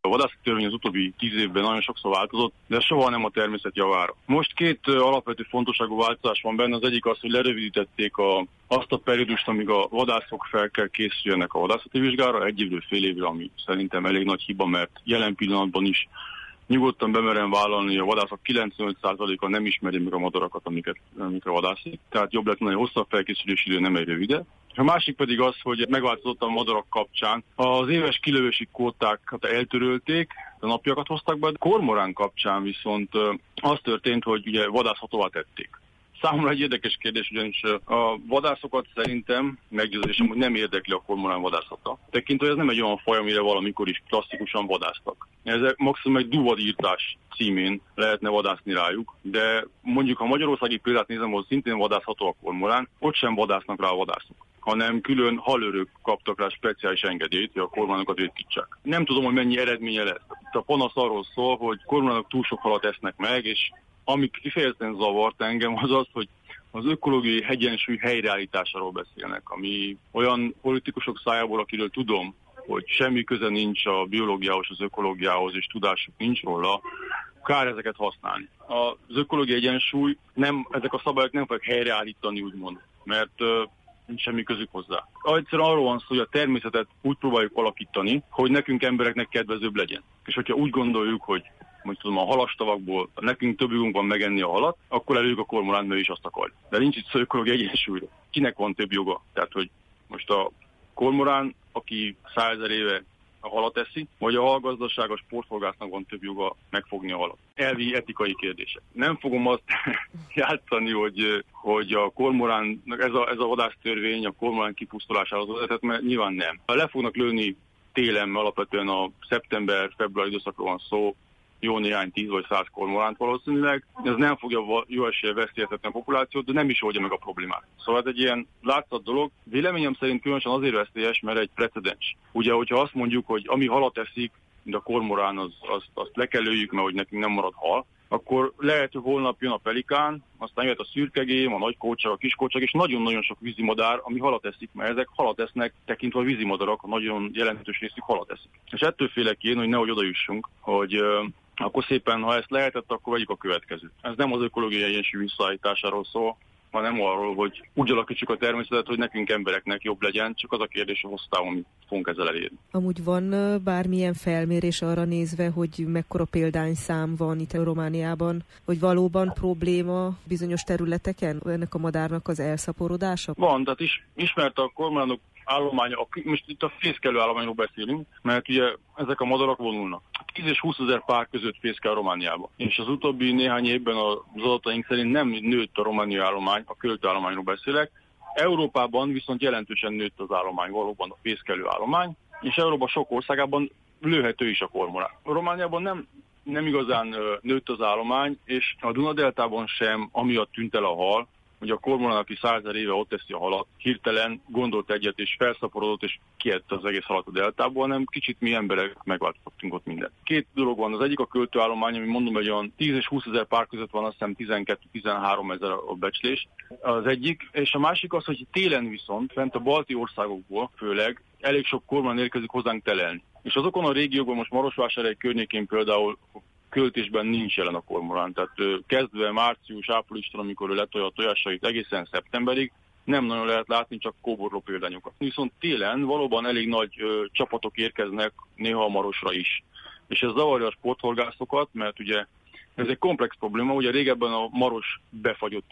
A vadászati törvény az utóbbi 10 évben nagyon sokszor változott, de soha nem a természet javára. Most két alapvető fontosságú változás van benne. Az egyik az, hogy lerövidítették azt a periódust, amíg a vadászok fel kell készüljenek a vadászati vizsgára, 1 évről fél évre, ami szerintem elég nagy hiba, mert jelen pillanatban is nyugodtan bemerem vállalni, a vadászok 95%-a nem ismeri meg a madarakat, amikre vadászik. Tehát jobb lett volna, hogy hosszabb felkészülési idő, nem egy rövide. A másik pedig az, hogy megváltozott a madarak kapcsán. Az éves kilövési kvótákat eltörölték, a napiakat hoztak be, kormorán kapcsán viszont az történt, hogy ugye vadászhatóvá tették. Számomra egy érdekes kérdés, ugyanis a vadászokat szerintem meggyőződésem, hogy nem érdekli a kormorán vadászata. Tekintve, hogy ez nem egy olyan faj, amire valamikor is klasszikusan vadáztak. Ezek maximum egy duvadírtás címén lehetne vadászni rájuk, de mondjuk ha magyarországi példát nézem, ahol szintén vadászható a kormorán, ott sem vadásznak rá a vadászok, hanem külön halőrök kaptak rá speciális engedélyt, hogy a kormoránokat ritkítsák. Nem tudom, hogy mennyi eredménye lesz. Itt a panasz arról szól, hogy kormoránok túl sok halat esznek meg, és ami kifejezetten zavart engem, az az, hogy az ökológiai egyensúly helyreállításáról beszélnek, ami olyan politikusok szájából, akiről tudom, hogy semmi köze nincs a biológiához, az ökológiához, és tudásuk nincs róla, kár ezeket használni. Az ökológiai egyensúly, ezek a szabályok nem fogják helyreállítani, úgymond, mert nincs semmi közük hozzá. Egyszerűen arról van szó, hogy a természetet úgy próbáljuk alakítani, hogy nekünk embereknek kedvezőbb legyen. És hogyha úgy gondoljuk, hogy a halastavakból nekünk több jogunk van megenni a halat, akkor előjük a kormoránt, mert is azt akarja. De nincs itt szó ökológiai egyensúlyra. Kinek van több joga? Tehát, hogy most a kormorán, aki 100 000 éve a halat eszi, vagy a halgazdaság, a sportforgásznak van több joga megfogni a halat. Elvi etikai kérdések. Nem fogom azt játszani, hogy a kormorán, ez a vadásztörvény a kormorán kipusztulásához vezetett, mert nyilván nem. Le fognak lőni télen, alapvetően a szeptember-február időszakról van szó, jó néhány 10 vagy 100 kormoránt valószínűleg. Ez nem fogja jó eséllyel veszélyeztetni a populációt, de nem is oldja meg a problémát. Szóval ez egy ilyen látszat dolog. Véleményem szerint különösen azért veszélyes, mert egy precedens. Ugye, hogyha azt mondjuk, hogy ami halat eszik, mint a kormorán, azt le kell lőjük, mert hogy nekünk nem marad hal, akkor lehet, hogy holnap jön a pelikán, aztán jöhet a szürkegém, a nagykócsak, a kiskócsak, és nagyon-nagyon sok vízimadár, ami halat eszik, mert ezek halat esznek, tekintve a vízimadarak, a nagyon jelentős részük halat eszik. És ettől félek én, hogy nehogy oda jussunk, hogy akkor szépen, ha ezt lehetett, akkor vegyük a következőt. Ez nem az ökológiai egyensúly visszaállításáról szól, hanem arról, hogy úgy alakítsuk a természetet, hogy nekünk embereknek jobb legyen, csak az a kérdés, hogy hosszú távon mit fogunk ezzel elérni. Amúgy van bármilyen felmérés arra nézve, hogy mekkora példányszám van itt Romániában, hogy valóban probléma bizonyos területeken ennek a madárnak az elszaporodása? Van, tehát ismert a kormoránok állománya, most itt a fészkelő állományról beszélünk, mert ugye ezek a madarak vonulnak. 10 és 20 000 pár között fészkel Romániába. És az utóbbi néhány évben az adataink szerint nem nőtt a romániai állomány, a költőállományról beszélek. Európában viszont jelentősen nőtt az állomány, valóban a fészkelő állomány, és Európa sok országában lőhető is a kormorán. Romániában nem igazán nőtt az állomány, és a Duna-deltában sem amiatt tűnt el a hal, hogy a kormorán, aki 100 000 éve ott teszi a halat, hirtelen gondolt egyet, és felszaporodott, és kiette az egész halat a deltából, hanem kicsit mi emberek megváltoztattunk ott mindent. Két dolog van. Az egyik a költőállomány, ami mondom, hogy olyan 10 és 20 000 pár között van, azt hiszem 12-13 000 a becslés. Az egyik, és a másik az, hogy télen viszont, fent a balti országokból főleg, elég sok kormorán érkezik hozzánk telelni. És azokon a régiókban, most Marosvásárhely környékén például költésben nincs jelen a kormorán. Tehát kezdve március-áprilistól, amikor ő letolja a tojásait egészen szeptemberig, nem nagyon lehet látni, csak kóborló példányokat. Viszont télen valóban elég nagy csapatok érkeznek, néha a Marosra is. És ez zavarja a sporthorgászokat, mert ugye ez egy komplex probléma, ugye régebben a Maros befagyott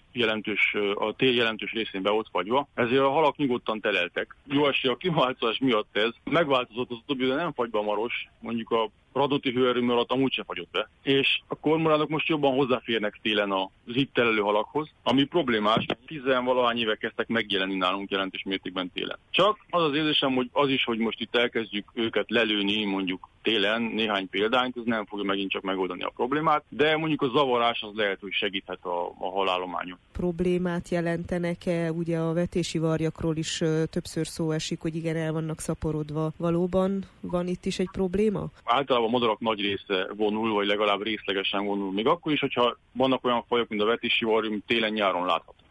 a tél jelentős részén be ott fagyva, ezért a halak nyugodtan teleltek. Jó esély a klímaváltozás miatt ez. Megváltozott az utóbbi, de nem fagy be a Maros, mondjuk a radóti hőerőmű alatt amúgy se fagyott be. És a kormoránok most jobban hozzáférnek télen az itt telelő halakhoz, ami problémás, 10-valahány éve kezdtek megjelenni nálunk jelentős mértékben télen. Csak az az érzésem, hogy az is, hogy most itt elkezdjük őket lelőni, mondjuk télen néhány példányt, ez nem fogja megint csak megoldani a problémát, de mondjuk a zavarás az lehet, hogy segíthet a halállományon. Problémát jelentenek-e? Ugye a vetési varjakról is többször szó esik, hogy igen, el vannak szaporodva. Valóban van itt is egy probléma? Általában a madarak nagy része vonul, vagy legalább részlegesen vonul. Még akkor is, hogyha vannak olyan fajok, mint a vetési varjú, mint télen-nyáron látható.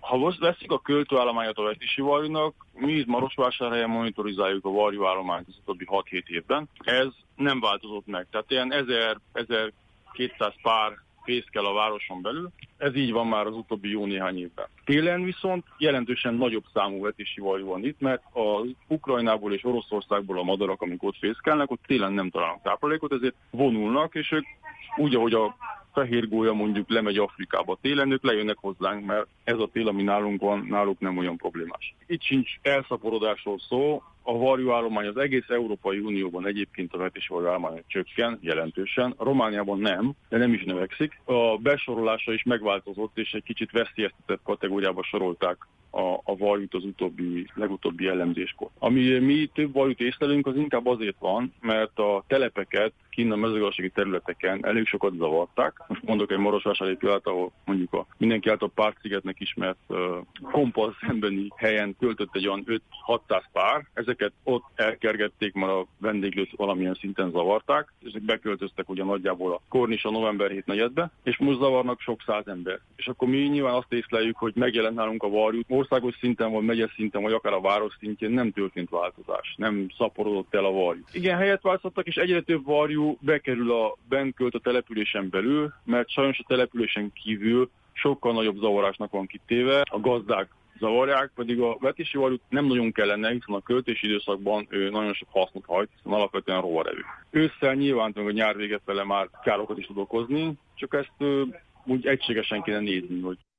Ha veszik a költőállományát a vetési varjúnak, mi itt Marosvásárhelyen monitorizáljuk a varjúállományt az utóbbi 6-7 évben. Ez nem változott meg. Tehát ilyen 1000-1200 pár fészkel a városon belül. Ez így van már az utóbbi jó néhány évben. Télen viszont jelentősen nagyobb számú vetési varjú van itt, mert az Ukrajnából és Oroszországból a madarak, amik ott fészkelnek, ott télen nem találnak táplálékot, ezért vonulnak, és ők úgy, ahogy a fehér gólya mondjuk lemegy Afrikába télen, ők lejönnek hozzánk, mert ez a tél, ami nálunk van, náluk nem olyan problémás. Itt sincs elszaporodásról szó, a varjúállomány az egész Európai Unióban egyébként a vetési varjúállomány csökken jelentősen, Romániában nem, de nem is növekszik. A besorolása is megváltozott, és egy kicsit veszélyeztetett kategóriába sorolták a varjút az legutóbbi elemzéskor. Ami mi több varjút észlelünk, az inkább azért van, mert a telepeket kinn a mezőgazdasági területeken elég sokat zavarták. Most mondok egy marosvásárhelyi példát, ahol mondjuk a mindenki által Pártszigetnek ismert Kompasz szembeni helyen töltött egy olyan 5-600 pár. Ezeket ott elkergették, mert a vendéglőt valamilyen szinten zavarták, és ezek beköltöztek ugye nagyjából a Kornis a november 7-4-be, és most zavarnak sok száz ember. És akkor mi nyilván azt észleljük, hogy megjelent nálunk a varjú, országos szinten, vagy megyes szinten, vagy akár a város szintjén nem történt változás, nem szaporodott el a varjú. Igen, helyet változtattak, és egyre több varjú bekerül a bentkölt a településen belül, mert sajnos a településen kívül sokkal nagyobb zavarásnak van kitéve, a gazdák zavarják, pedig a vetési varjút nem nagyon kellene, hiszen a költési időszakban ő nagyon sok hasznot hajt, hiszen alapvetően rovarevő. Ősszel nyilván a nyár vége fele már károkat is tud okozni, csak ezt úgy egységesen kéne nézni, hogy